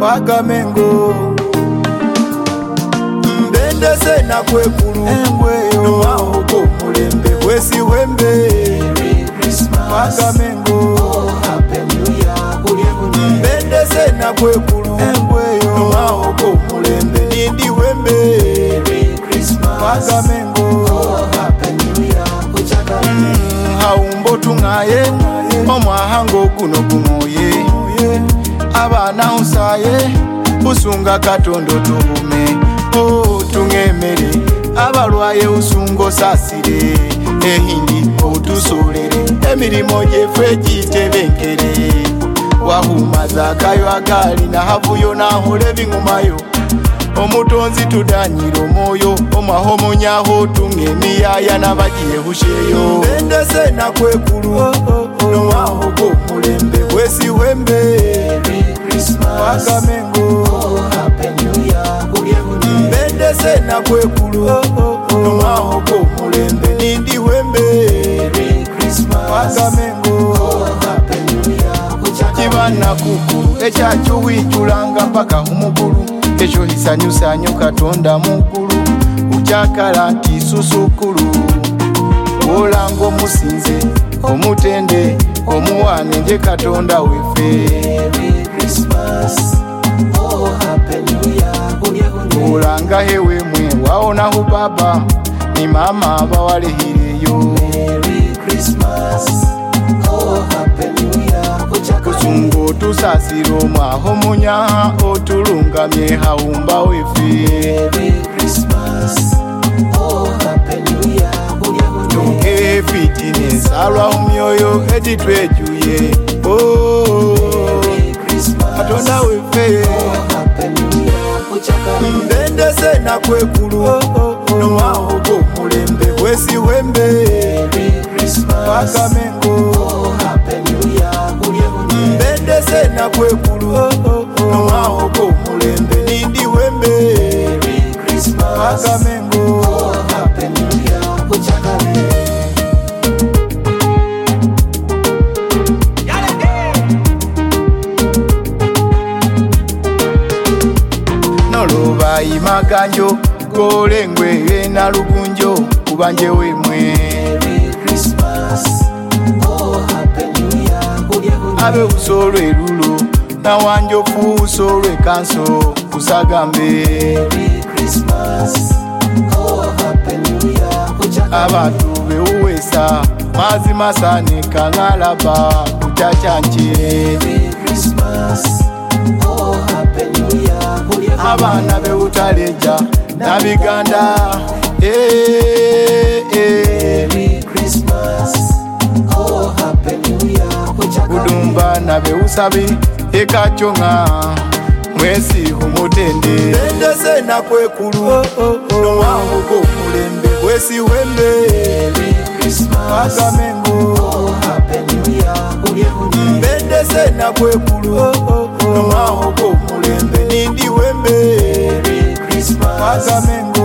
Wakamengo mbendese na kwekulu Nwahoko mulembe kwesi wembe Merry Christmas. Wakamengo Oh, Happy New Year. mbendese na kwekulu Nwahoko mulembe nindi wembe Merry Christmas. Wakamengo Oh, Happy New Year. haumbo tungaye omwahango guno gumoye abana usaye usunga katondo tubume tungemere abalwaye usungo sasire ehindi otusolere emirimo gyeffe gitebenkere wahumaza akayo agali na havuyo nahole bingumayo omutonzi tudanyira omwoyo omwahomonyaho tunga emiyaya n'abagyehusheyo mbendese nakwekulu Nwahoko mulembe kwesi wembe Wakamengo mbendese nakwekulu Nwahoko mulembe nindi wembe Wakamengo kibana kukulu ekyakyo wiculanga paka umugulu ekyo hisanyusanyo katonda mukulu ukyakala nti susukulu olanga omusinze omutende omuwane nje katonda weffe olanga hewemwe waonaho baba ni mama abawalehireyo kusunga otusasira omwaho munyaha otulungamye hawumba weffe tunge fitness alwa mumyoyo etitwejuye katonda weffe mbendese nakwekulu Nwahoko mulembe kwesi wembe Wakamengo mbendese nakwekulu Nwahoko mulembe nindi wembe Wakamengo nolobayi maganjo golengwe na lugunjo kubanje wemwe abe usolwe lulo na wanjo fusolwe kanso kusagambe abatu bewuwesa mazi masane kangalaba kuchachanje abana bewutaleja nabiganda kudumba nabewusabi ekachonga mwesi humutende mbendese nakwekulu Nwahoko mulembe kwesi wembe Wakamengo mbendese nakwekulu Nwahoko mulembe nindi wembe Wakamengo